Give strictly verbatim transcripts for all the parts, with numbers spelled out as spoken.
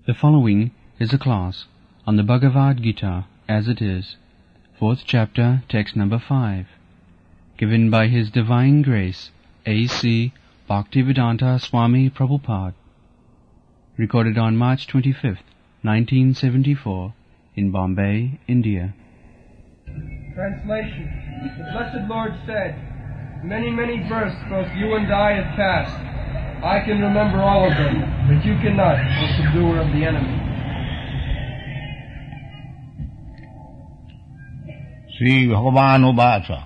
The following is a class on the Bhagavad Gita as it is, fourth chapter, text number five, given by His Divine Grace, A C Bhaktivedanta Swami Prabhupada, recorded on March twenty-fifth, nineteen seventy-four, in Bombay, India. Translation. The Blessed Lord said, "Many, many births both you and I have passed. I can remember all of them, but you cannot, O subduer of the enemy." Sri Bhagavan Uvacha.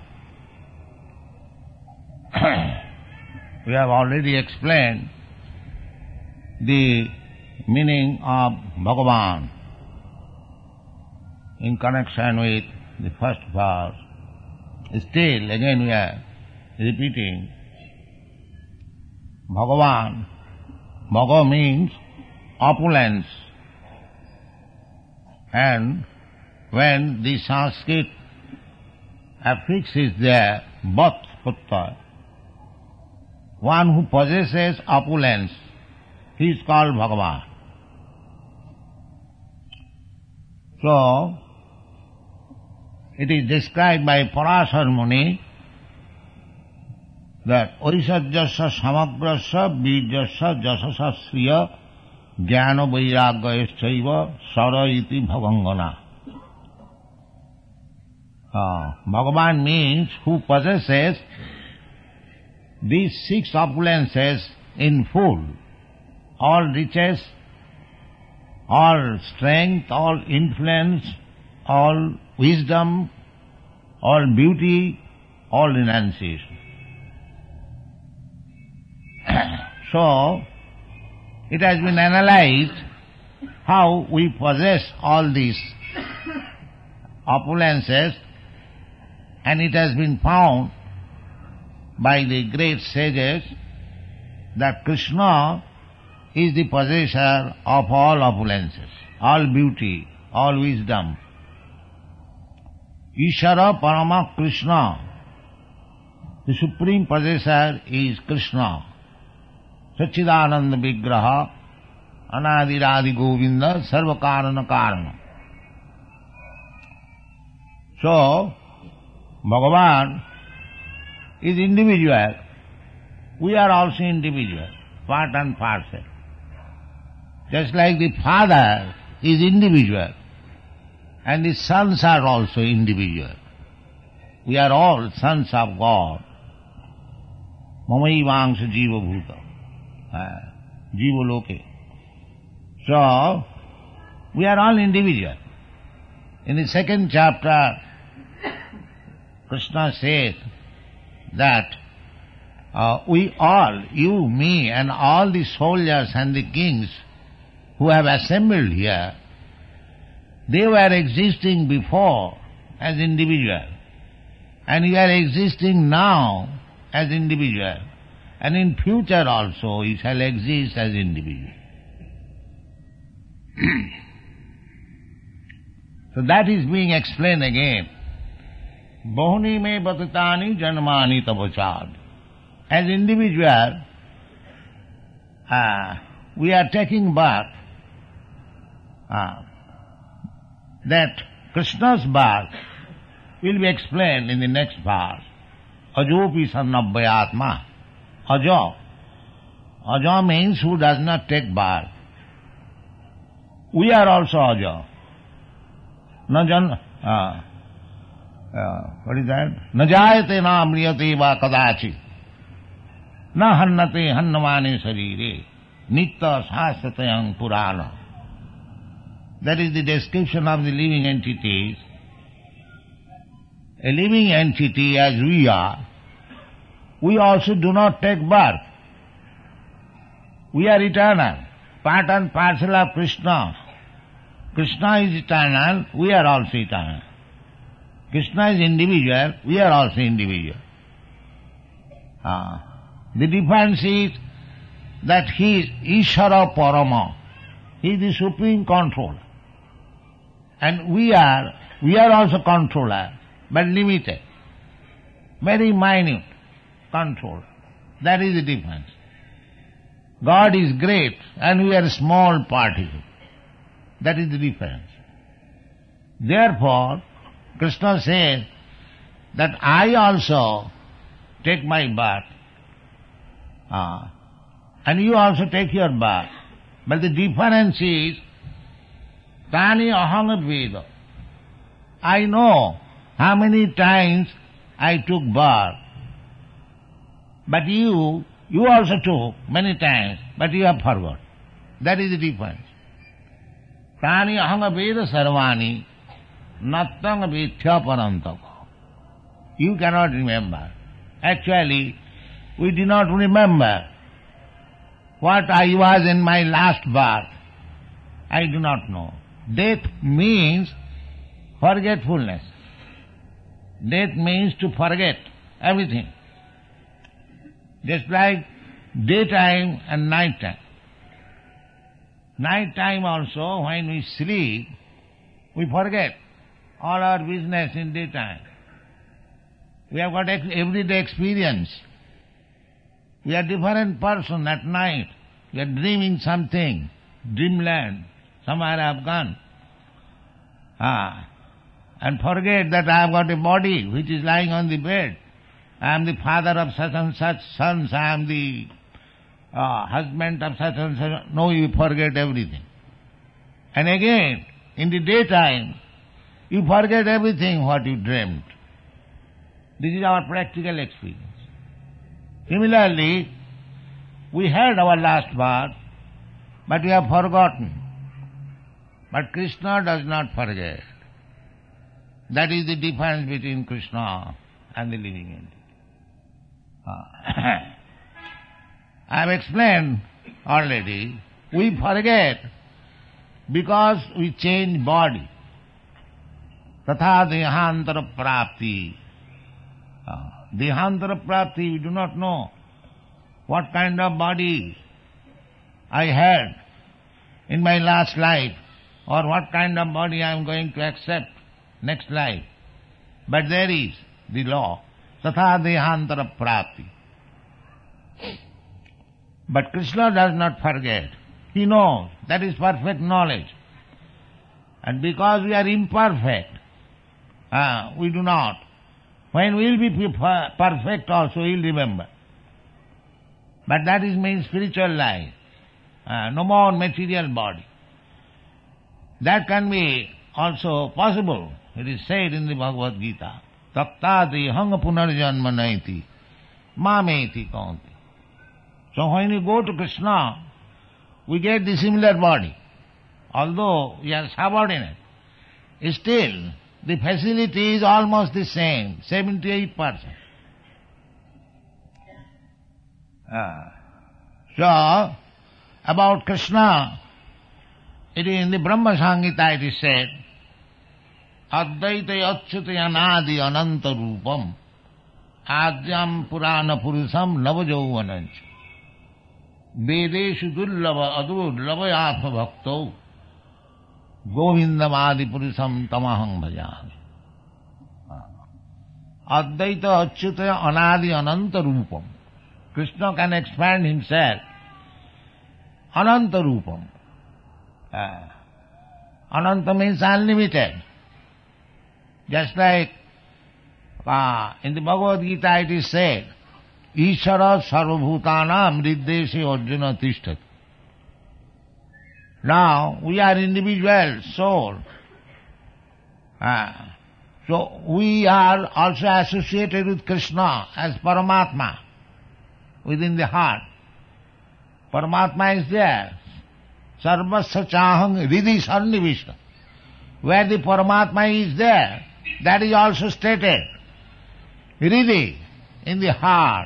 We have already explained the meaning of Bhagavan in connection with the first verse. Still, again we are repeating Bhagavan. Bhaga means opulence. And when the Sanskrit affixes there, Bhat Putta, one who possesses opulence, he is called Bhagavan. So, it is described by Parashar Muni that Oisajyasya samagrasya bijyasya jasasa sriya jnana vairagyayasya sara iti bhavangana. Uh, Bhagavan means who possesses these six opulences in full, all riches, all strength, all influence, all wisdom, all beauty, all renunciation. So, it has been analyzed how we possess all these opulences, and it has been found by the great sages that Krishna is the possessor of all opulences, all beauty, all wisdom. Ishara Parama Krishna, the supreme possessor is Krishna. Sachidananda Vigraha, Anadiradi Govinda, Sarva Karana Karana. So, Bhagavan is individual. We are also individual, part and parcel. Just like the Father is individual, and the sons are also individual. We are all sons of God. Mamaivangsha Jiva Bhuta. Jiva Loke. So, we are all individual. In the second chapter, Krishna says that uh, we all, you, me, and all the soldiers and the kings who have assembled here, they were existing before as individual, and we are existing now as individual, and in future also we shall exist as individual. So that is being explained again. Bahuni me batitani janmani tabachad. As individual, uh, we are taking birth. Uh, that Krishna's birth will be explained in the next verse. Ajopi sannabhyatma. Ajo. Ajo means who does not take birth. We are also ajo. Na jan, uh, uh, what is that? Na jayate na amriyate va kadachi. Na hannate hannamane sarire. Nitta sasatayang purana. That is the description of the living entities. A living entity as we are, we also do not take birth. We are eternal, part and parcel of Krishna. Krishna is eternal, we are also eternal. Krishna is individual, we are also individual. Ah. The difference is that he is Ishara Parama. He is the supreme controller. And we are, we are also controller, but limited. Very minute control. That is the difference. God is great and we are a small particle. That is the difference. Therefore, Krishna says that I also take my birth, uh, and you also take your birth. But the difference is, Tani aham veda. I know how many times I took birth. But you, you also took many times, but you have forgot. That is the difference. Tani aham veda sarvani nattang vithya parantaka. You cannot remember. Actually, we do not remember what I was in my last birth. I do not know. Death means forgetfulness. Death means to forget everything. Just like daytime and nighttime. Nighttime also, when we sleep, we forget all our business in daytime. We have got ex- everyday experience. We are different person at night. We are dreaming something, dreamland, somewhere I have gone. Ah, and forget that I have got a body which is lying on the bed. I am the father of such and such sons. I am the uh, husband of such and such. No, you forget everything. And again, in the daytime, you forget everything what you dreamt. This is our practical experience. Similarly, we had our last birth, but we have forgotten. But Krishna does not forget. That is the difference between Krishna and the living entity. Uh, I have explained already, we forget because we change body. Tatha dehantara prapti. Uh, dehantara prapti, we do not know what kind of body I had in my last life, or what kind of body I am going to accept next life. But there is the law, tatha dehantara prapti. But Krishna does not forget. He knows. That is perfect knowledge. And because we are imperfect, uh, we do not. When we will be perfect also, we will remember. But that is means spiritual life. Uh, no more material body. That can be also possible. It is said in the Bhagavad Gita, Tattati hanga punarjanma naiti, mameti kaunti. So when we go to Krishna, we get the similar body. Although we are subordinate, still the facility is almost the same, seventy-eight percent. Uh, so, about Krishna, it is in the Brahma Samhita it is said, Advaita Achyuta Anadi Ananta Rupam Adyam Purana Purusam Navajauvanancha Vedeshu Dullava Adurlava Yatha Bhakto Govindam Adi Purusam Tamaham Bhajami. Advaita Achyuta Anadi Ananta Rupam. Krishna can expand himself. Ananta Rupam. Uh, Ananta means unlimited. Just like uh, in the Bhagavad Gita it is said, Ishara sarvabhutanam riddesi arjuna tishtati. Now, we are individual soul. Uh, so, we are also associated with Krishna as Paramatma within the heart. Paramatma is there. Sarvasya chahang ridhi sannivishta. Where the Paramatma is there, that is also stated. Ridhi, in the heart.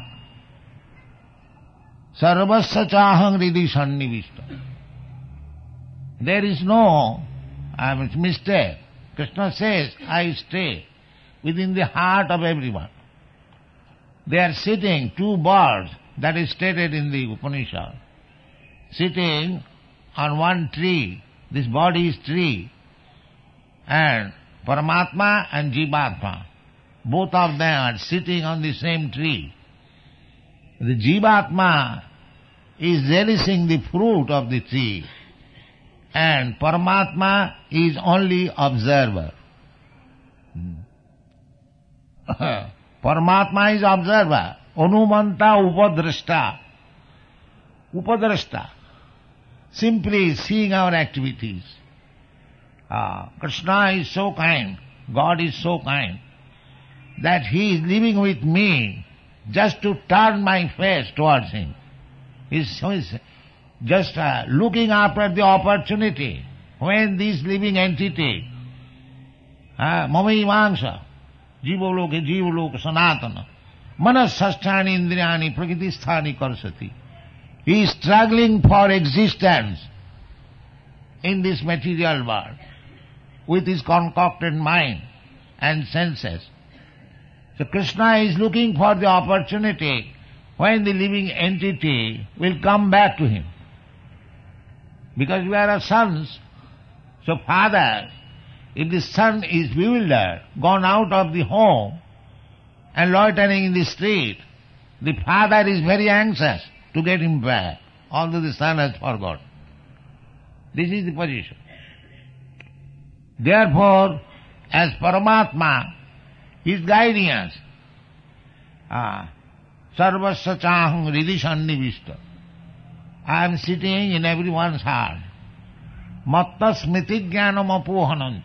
Sarvasya chahang ridhi sannivishta. There is no uh, mistake. Krishna says, I stay within the heart of everyone. They are sitting, two birds, that is stated in the Upanishad, sitting on one tree. This body is tree. And Paramatma and Jivatma, both of them are sitting on the same tree. The Jivatma is relishing the fruit of the tree. and Paramatma is only observer. Paramatma is observer. Anumanta upadrashta. Upadrashta. Simply seeing our activities. Ah, Krishna is so kind, God is so kind, that He is living with me just to turn my face towards Him. He is just uh, looking after the opportunity when this living entity, uh, Mamaivangsha, Jivaloke, Jivaloke, Sanatana, Manasasthani Indriyani, Prakritisthani Karsati. He is struggling for existence in this material world with his concocted mind and senses. So Krishna is looking for the opportunity when the living entity will come back to him. Because we are sons, so father, if the son is bewildered, gone out of the home and loitering in the street, the father is very anxious to get him back, although the son has forgotten. This is the position. Therefore, as Paramatma, He is guiding us. Ah, Sarvasya chaham ridisannivishta. I am sitting in everyone's heart. Matta smriti jnanam apohanancha.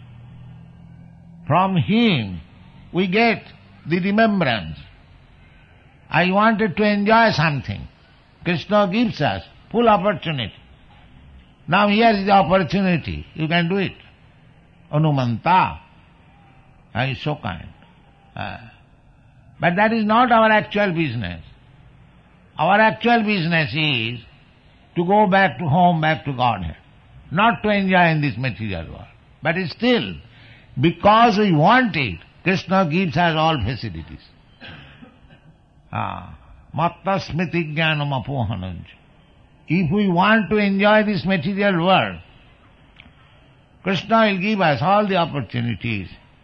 From Him we get the remembrance. I wanted to enjoy something. Krishna gives us full opportunity. Now here is the opportunity. You can do it. Anumanta. He is so kind. Uh, but that is not our actual business. Our actual business is to go back to home, back to Godhead. Not to enjoy in this material world. But still, because we want it, Krishna gives us all facilities. Ah, Matta smriti jnanam apohanancha. If we want to enjoy this material world, Krishna will give us all the opportunities.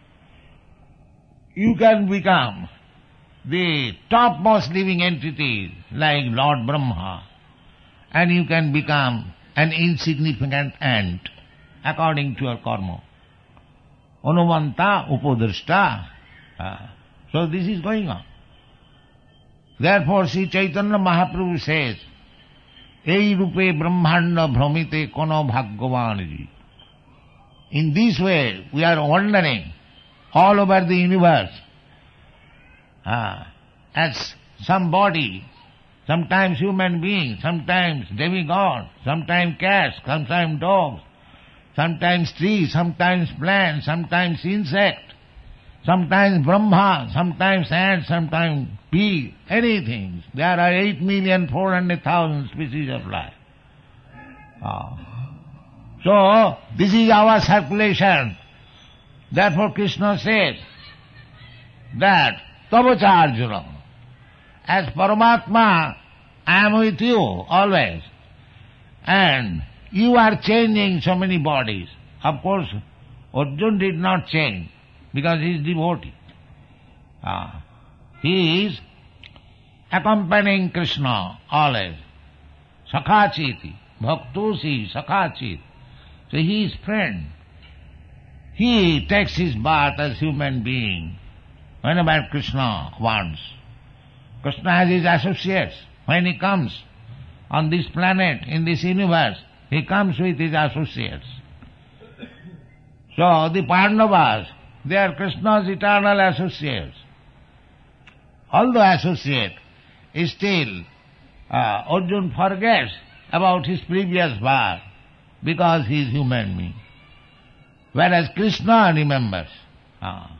You can become the topmost living entities like Lord Brahma, and you can become an insignificant ant according to your karma. Anumanta upadrashta. Ah, so this is going on. Therefore, Sri Chaitanya Mahaprabhu says, Ei rupe brahmanda bhramite kono bhagavanji. In this way, we are wandering all over the universe ah, as some body, sometimes human being, sometimes demigod, sometimes cats, sometimes dogs, sometimes trees, sometimes plants, sometimes insect, sometimes Brahma, sometimes ant, sometimes bee, anything. There are eight million four hundred thousand species of life. Ah. So, this is our circulation. Therefore Krishna says that Tavacha Arjuna, as Paramatma, I am with you always. And you are changing so many bodies. Of course, Arjuna did not change because he is devotee. Ah. He is accompanying Krishna always. Sakhachiti, bhaktosi sakhachit. So he is friend. He takes his birth as human being whenever Krishna wants. Krishna has his associates. When he comes on this planet, in this universe, he comes with his associates. So the Pandavas, they are Krishna's eternal associates. Although associate, still uh, Arjuna forgets about his previous birth because he is human being. Whereas Krishna remembers. Ah.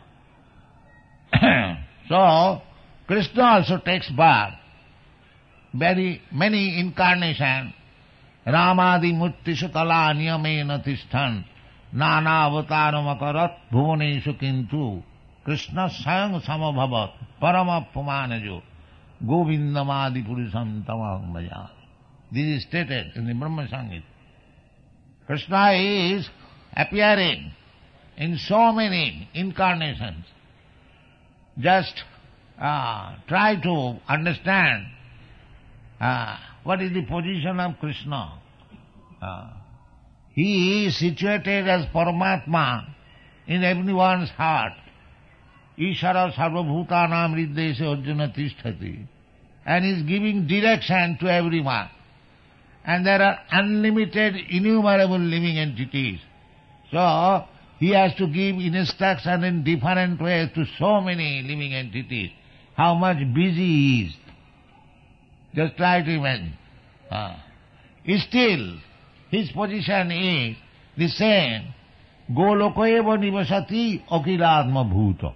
So, Krishna also takes birth. Very many incarnations. Ramadi murtishu kala niyamena tishthan nana avataram akarat bhuvaneshu kintu Krishna sayang samabhavat paramapamanajo govindamadi purusam tamam bhaja. This is stated in the Brahma Sangita. Krishna is appearing in so many incarnations. Just uh, try to understand uh, what is the position of Krishna. Uh, He is situated as Paramatma in everyone's heart. Ishara sarvabhutanam riddhese arjuna tisthati. And he is giving direction to everyone. And there are unlimited, innumerable living entities. So, he has to give instruction in different ways to so many living entities. How much busy he is. Just try to imagine. Ah. Still, his position is the same. Golokaeva nivasati akiladma bhuta.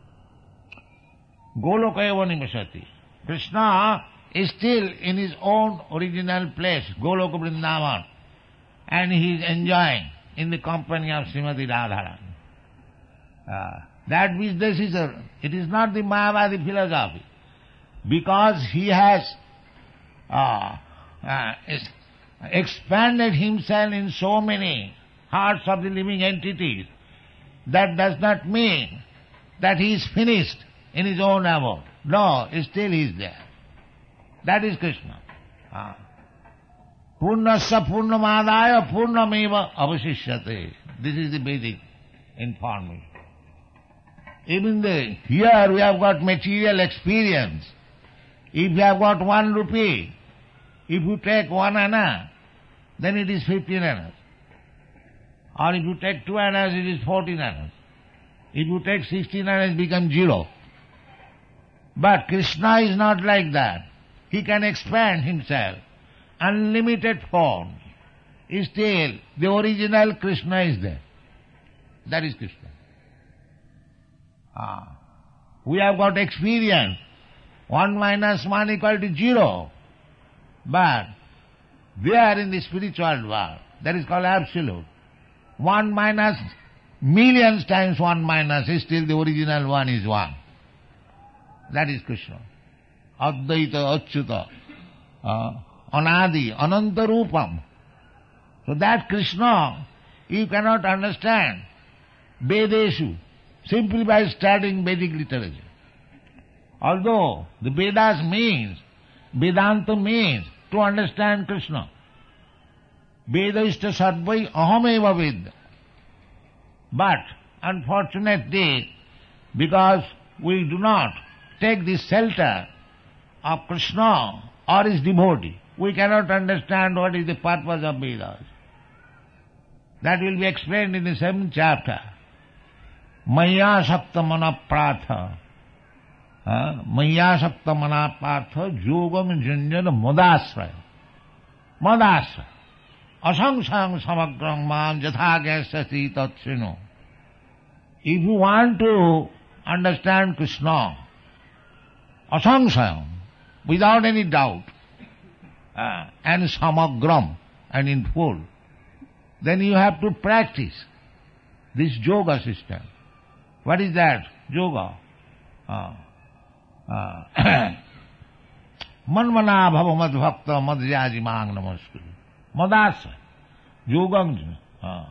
Golokaeva nivasati. Krishna is still in his own original place, Goloka Vrindavan, and he is enjoying in the company of Srimati Radharani. Uh, that business is a, it is not the Mayavadi philosophy, because he has uh, uh, expanded himself in so many hearts of the living entities. That does not mean that he is finished in his own abode. No, still he is there. That is Krishna. Ah. Purnasya purnamadaya purnameva avasishyate. This is the basic information. Even the, here we have got material experience. If you have got one rupee, if you take one anna, then it is fifteen annas. Or if you take two annas, it is fourteen annas. If you take sixteen annas, it becomes zero. But Krishna is not like that. He can expand himself. Unlimited forms. Still, the original Krishna is there. That is Krishna. Ah. We have got experience. One minus one equal to zero. But there in the spiritual world, that is called absolute. One minus millions times one minus is still the original one is one. That is Krishna. Advaita, Achyuta, uh, Anadi, Ananta Rupam. So that Krishna, you cannot understand Vedeshu simply by studying Vedic literature. Although the Vedas means, Vedanta means to understand Krishna. Vedaishta sarvai ahameva ved. But unfortunately, because we do not take the shelter of Krishna or his devotee, we cannot understand what is the purpose of Vedas. That will be explained in the seventh chapter. Maya sakta mana pratha. Maya sakta mana pratha yogam janjana madasraya. Madasraya. Asangsang samagram mam jathagasyati tatsino. If you want to understand Krishna, asangsang, without any doubt, uh, and samagram, and in full, then you have to practice this yoga system. What is that? Yoga. Uh, uh, Manmana bhava mad bhakta madhyaji mang namaskuru. Madasa. Yogang. Uh,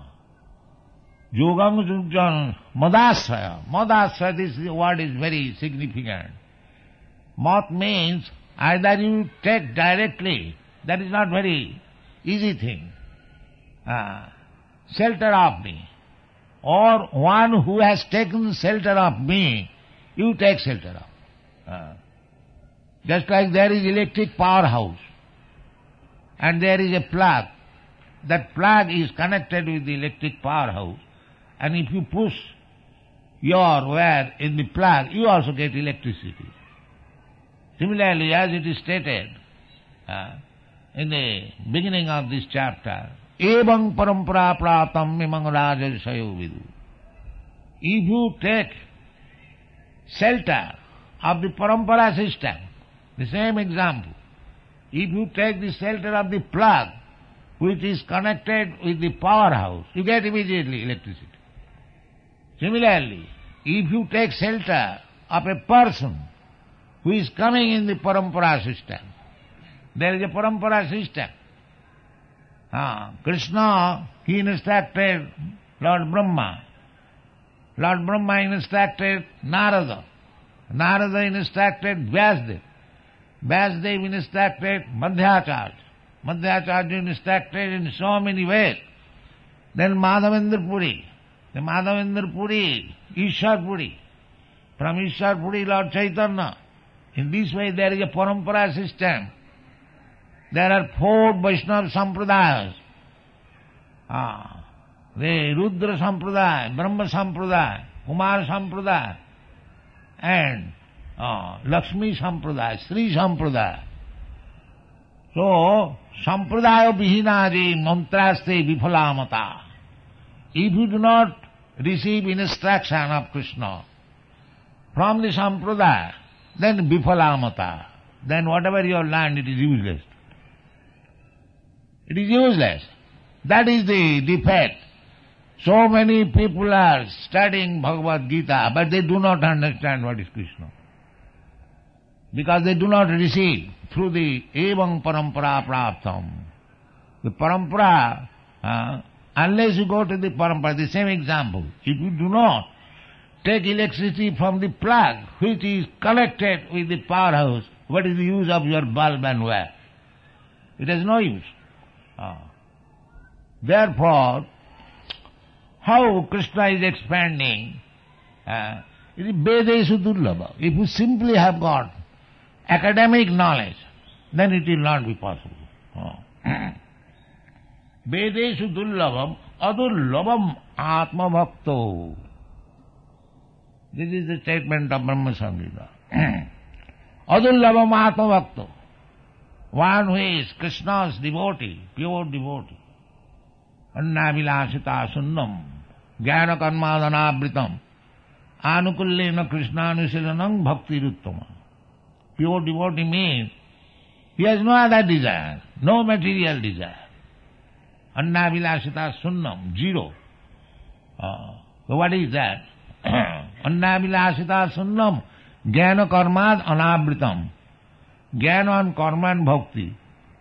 Yogang madasaya. Madasaya, this word is very significant. Mat means either you take directly, that is not very easy thing. Uh, shelter of me. Or one who has taken shelter of me, you take shelter of. Uh, just like there is electric powerhouse and there is a plug. That plug is connected with the electric powerhouse, and if you push your wire in the plug, you also get electricity. Similarly, as it is stated uh, in the beginning of this chapter, Evang parampara pratam mimang rajasayo vidu. If you take shelter of the parampara system, the same example, if you take the shelter of the plug which is connected with the powerhouse, you get immediately electricity. Similarly, if you take shelter of a person who is coming in the parampara system, there is a parampara system. Ah, Krishna, he instructed Lord Brahma. Lord Brahma instructed Narada. Narada instructed Vyasdev. Vyasdev instructed Madhyacharya. Madhyacharya instructed in so many ways. Then Madhavendra Puri, the Madhavendra Puri, Ishwar Puri, from Ishwar Puri Lord Chaitanya. In this way there is a parampara system. There are four Vaishnava Sampradayas. Ah, the Rudra Sampradaya, Brahma Sampradaya, Kumar Sampradaya, and uh, Lakshmi Sampradaya, Sri Sampradaya. So, Sampradaya Vihinaji Mantraste Vifalamata. If you do not receive instruction of Krishna from the Sampradaya, then Vifalamata, then whatever you have learned, it is useless. It is useless. That is the defect. So many people are studying Bhagavad Gita, but they do not understand what is Krishna. Because they do not receive through the evam parampara praptam. The parampara, uh, unless you go to the parampara, the same example, if you do not take electricity from the plug which is connected with the powerhouse, what is the use of your bulb and wire? It has no use. Uh, therefore, how Krishna is expanding, uh, it is Vedeshu Durlabha. If you simply have got academic knowledge, then it will not be possible. Oh. Vedeshu Durlabham Adurlabham Atma Bhakto. This is the statement of Brahma Samhita. Adurlabham Atma Bhakto. One who is Krishna's devotee, pure devotee. Annavilasita sunnam, jnana karmadanabritam, anukullena krishnanushilanam bhakti ruttama. Pure devotee means he has no other desire, no material desire. Annavilasita sunnam, zero. Uh, so what is that? Annavilasita sunnam, jnana karmad anabritam. Jnana and karma and bhakti.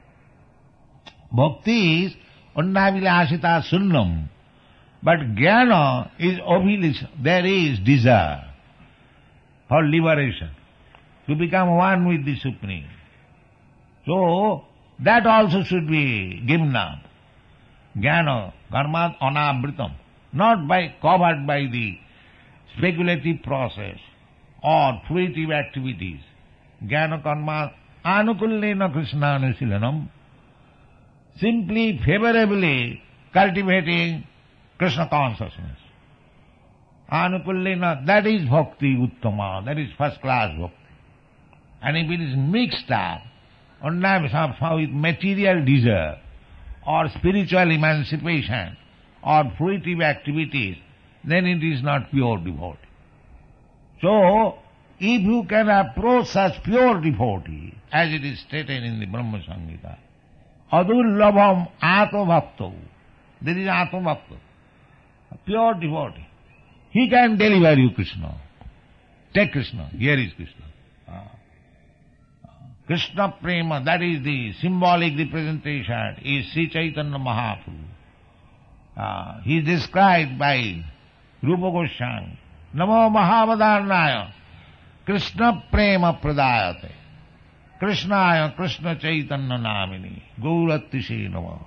Bhakti is Annavilasita sunnam. But jnana is obligation. There is desire for liberation, to become one with the Supreme. So, that also should be given up. Jnana, karma, anabritam. Not by covered by the speculative process or fruitive activities. Jnana, karma, anukullena krishnanushilanam. Simply, favorably cultivating Krishna consciousness. Anukullena, that is bhakti uttama, that is first class bhakti. And if it is mixed up, somehow with material desire, or spiritual emancipation, or fruitive activities, then it is not pure devotee. So, if you can approach such pure devotee, as it is stated in the Brahma Samhita, Adurlabham Atma Bhakto. There is Atma Bhakta, a pure devotee. He can deliver you Krishna. Take Krishna. Here is Krishna. Ah. Krishna Prema, that is the symbolic representation, is Sri Chaitanya Mahaprabhu. Ah. He is described by Rupa Goswami. Namo Mahavadharnaya Krishna Prema Pradayate. Krishnaya Krishna Chaitanya Namini Gauratishe Nama.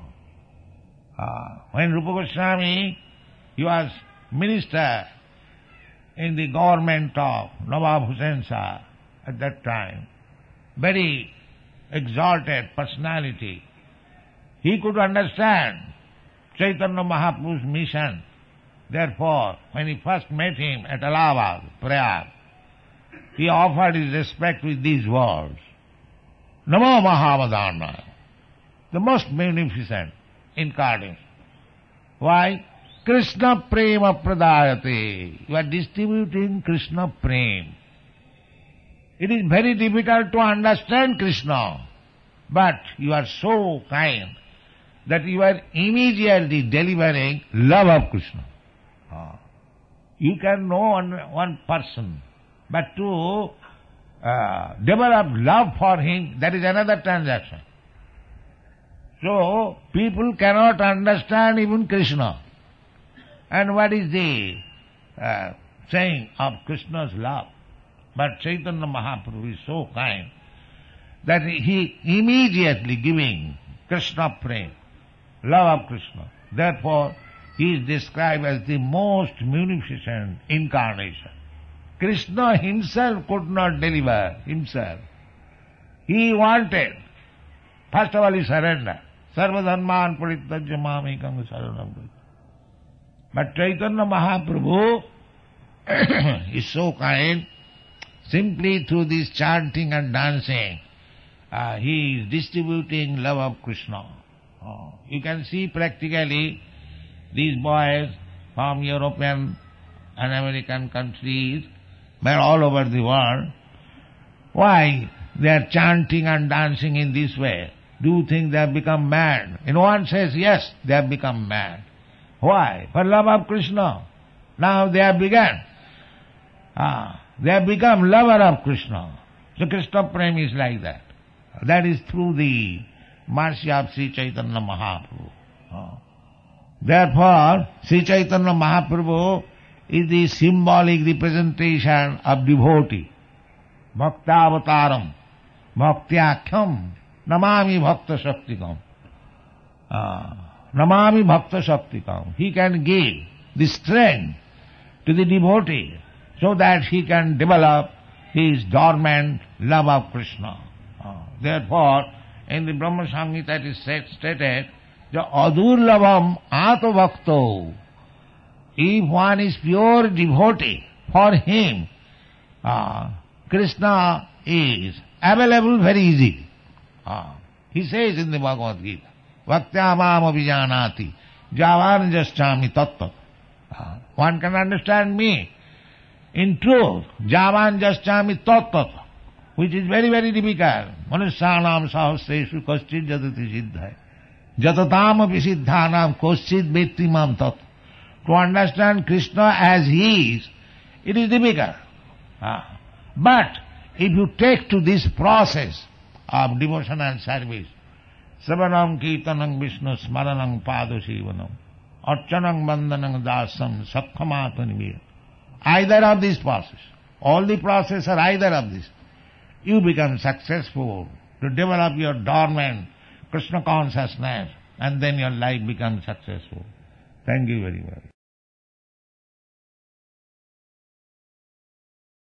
Ah, when Rupa Goswami, he was minister in the government of Nawab Hussain Shah at that time, very exalted personality, he could understand Chaitanya Mahaprabhu's mission. Therefore, when he first met him at Allahabad, Prayag, he offered his respect with these words. Namo Mahavadharnaya, the most magnificent incarnation. Why? Krishna Prema Pradayate. You are distributing Krishna Prem. It is very difficult to understand Krishna, but you are so kind that you are immediately delivering love of Krishna. You can know one, one person, but to uh, develop love for him, that is another transaction. So, people cannot understand even Krishna. And what is the uh, saying of Krishna's love? But Chaitanya Mahaprabhu is so kind that he immediately giving Krishna prema, love of Krishna. Therefore, he is described as the most munificent incarnation. Krishna himself could not deliver himself. He wanted, first of all, he surrendered. Sarva dharman parityajya mamekam saranam vraja. But Chaitanya Mahaprabhu is so kind, simply through this chanting and dancing, uh, he is distributing love of Krishna. Oh, you can see practically these boys from European and American countries, but all over the world, why they are chanting and dancing in this way? Do you think they have become mad? And one says, yes, they have become mad. Why? For love of Krishna. Now they have begun. Ah, they have become lover of Krishna. So Krishna Prem is like that. That is through the mercy of Sri Chaitanya Mahaprabhu. Ah. Therefore, Sri Chaitanya Mahaprabhu is the symbolic representation of devotee. Bhaktavataram, bhaktyakham, namami bhakta shaktikam. Ah, namami bhakta shaktikam. He can give the strength to the devotee so that he can develop his dormant love of Krishna. Ah, therefore, in the Brahma Samhita it is said, stated, the adurlavam ato bhakto. If one is pure devotee, for him, ah, Krishna is available very easily. Ah, he says in the Bhagavad Gita, Bhaktyamam abhijanati, javan jaschami tattva. Ah, one can understand me. In truth, javan jaschami tattva, which is very, very difficult. Manusyanam sahasreshu kaschid jatati siddhai. Jatatam api siddhanam kaschid vetti mam tattva. To understand Krishna as he is, it is difficult. Ah. But if you take to this process of devotional service, Savanam Kirtanam Vishnu Smaranam Padosivanam, Archanam Bandanam Dasam Sakkhamatanivi, either of these process, all the process are either of this, you become successful to develop your dormant Krishna consciousness, and then your life becomes successful. Thank you very much.